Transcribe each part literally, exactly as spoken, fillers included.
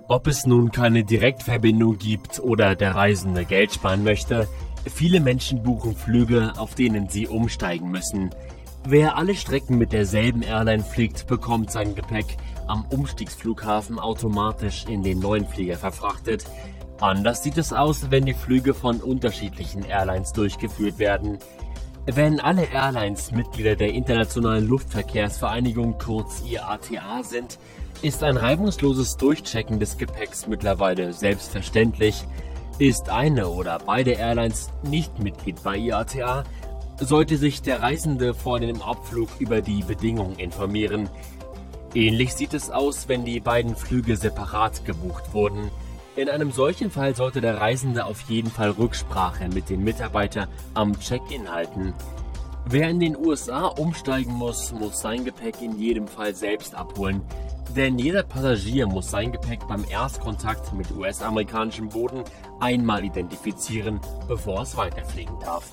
Ob es nun keine Direktverbindung gibt oder der Reisende Geld sparen möchte, viele Menschen buchen Flüge, auf denen sie umsteigen müssen. Wer alle Strecken mit derselben Airline fliegt, bekommt sein Gepäck am Umstiegsflughafen automatisch in den neuen Flieger verfrachtet. Anders sieht es aus, wenn die Flüge von unterschiedlichen Airlines durchgeführt werden. Wenn alle Airlines Mitglieder der Internationalen Luftverkehrsvereinigung, kurz I A T A, sind, ist ein reibungsloses Durchchecken des Gepäcks mittlerweile selbstverständlich. Ist eine oder beide Airlines nicht Mitglied bei I A T A, sollte sich der Reisende vor dem Abflug über die Bedingungen informieren. Ähnlich sieht es aus, wenn die beiden Flüge separat gebucht wurden. In einem solchen Fall sollte der Reisende auf jeden Fall Rücksprache mit dem Mitarbeiter am Check-in halten. Wer in den U S A umsteigen muss, muss sein Gepäck in jedem Fall selbst abholen. Denn jeder Passagier muss sein Gepäck beim Erstkontakt mit U S-amerikanischem Boden einmal identifizieren, bevor es weiterfliegen darf.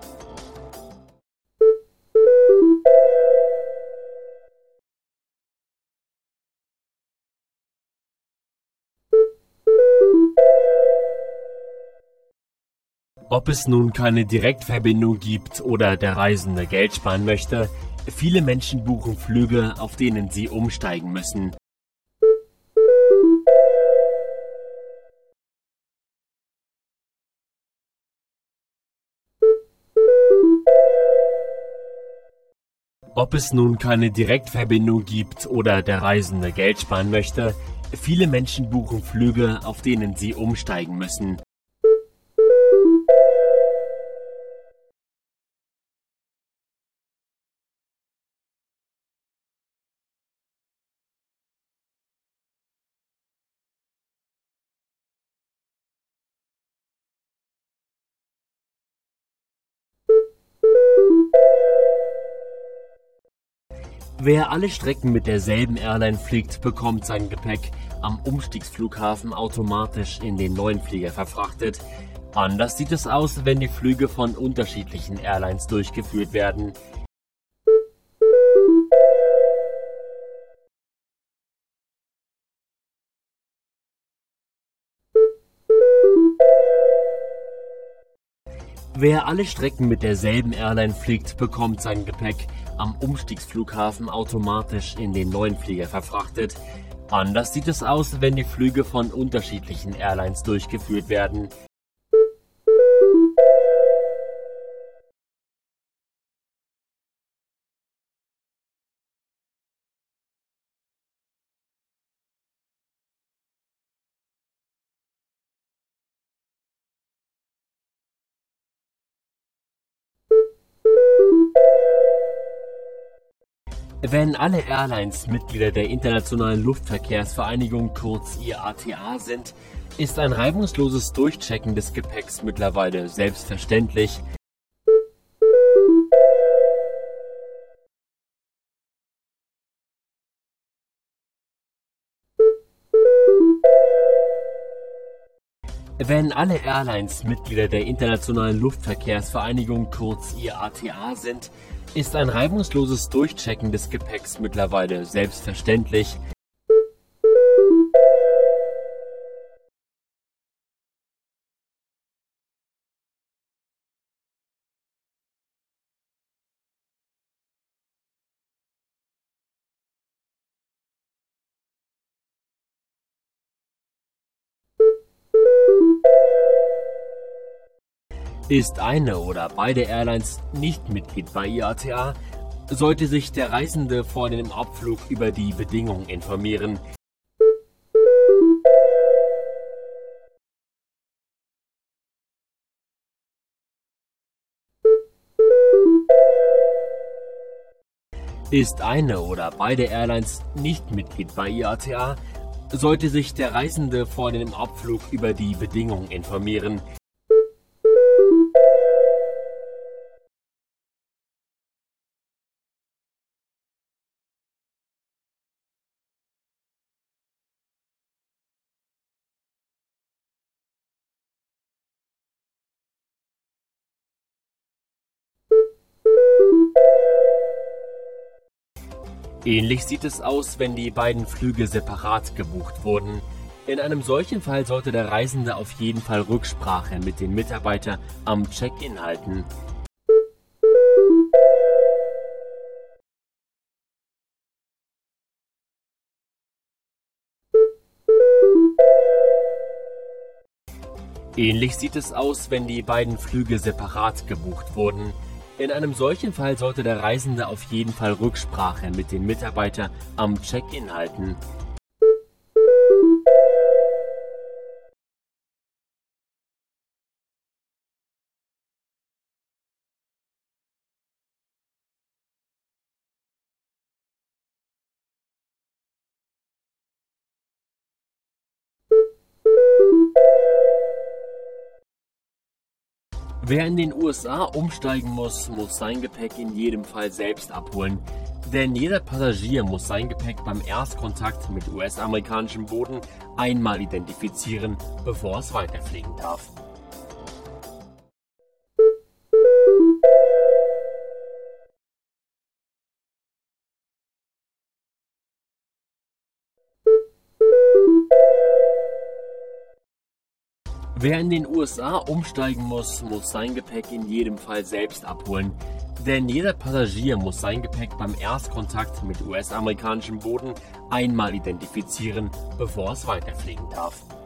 Ob es nun keine Direktverbindung gibt oder der Reisende Geld sparen möchte, viele Menschen buchen Flüge, auf denen sie umsteigen müssen. Ob es nun keine Direktverbindung gibt oder der Reisende Geld sparen möchte, viele Menschen buchen Flüge, auf denen sie umsteigen müssen. Wer alle Strecken mit derselben Airline fliegt, bekommt sein Gepäck am Umstiegsflughafen automatisch in den neuen Flieger verfrachtet. Anders sieht es aus, wenn die Flüge von unterschiedlichen Airlines durchgeführt werden. Wer alle Strecken mit derselben Airline fliegt, bekommt sein Gepäck am Umstiegsflughafen automatisch in den neuen Flieger verfrachtet. Anders sieht es aus, wenn die Flüge von unterschiedlichen Airlines durchgeführt werden. Wenn alle Airlines Mitglieder der Internationalen Luftverkehrsvereinigung, kurz I A T A, sind, ist ein reibungsloses Durchchecken des Gepäcks mittlerweile selbstverständlich. Wenn alle Airlines Mitglieder der Internationalen Luftverkehrsvereinigung, kurz I A T A, sind, ist ein reibungsloses Durchchecken des Gepäcks mittlerweile selbstverständlich. Ist eine oder beide Airlines nicht Mitglied bei I A T A, sollte sich der Reisende vor dem Abflug über die Bedingungen informieren. Ist eine oder beide Airlines nicht Mitglied bei I A T A, sollte sich der Reisende vor dem Abflug über die Bedingungen informieren. Ähnlich sieht es aus, wenn die beiden Flüge separat gebucht wurden. In einem solchen Fall sollte der Reisende auf jeden Fall Rücksprache mit den Mitarbeitern am Check-in halten. Ähnlich sieht es aus, wenn die beiden Flüge separat gebucht wurden. In einem solchen Fall sollte der Reisende auf jeden Fall Rücksprache mit den Mitarbeitern am Check-in halten. Wer in den U S A umsteigen muss, muss sein Gepäck in jedem Fall selbst abholen. Denn jeder Passagier muss sein Gepäck beim Erstkontakt mit U S-amerikanischem Boden einmal identifizieren, bevor es weiterfliegen darf. Wer in den U S A umsteigen muss, muss sein Gepäck in jedem Fall selbst abholen. Denn jeder Passagier muss sein Gepäck beim Erstkontakt mit U S-amerikanischem Boden einmal identifizieren, bevor es weiterfliegen darf.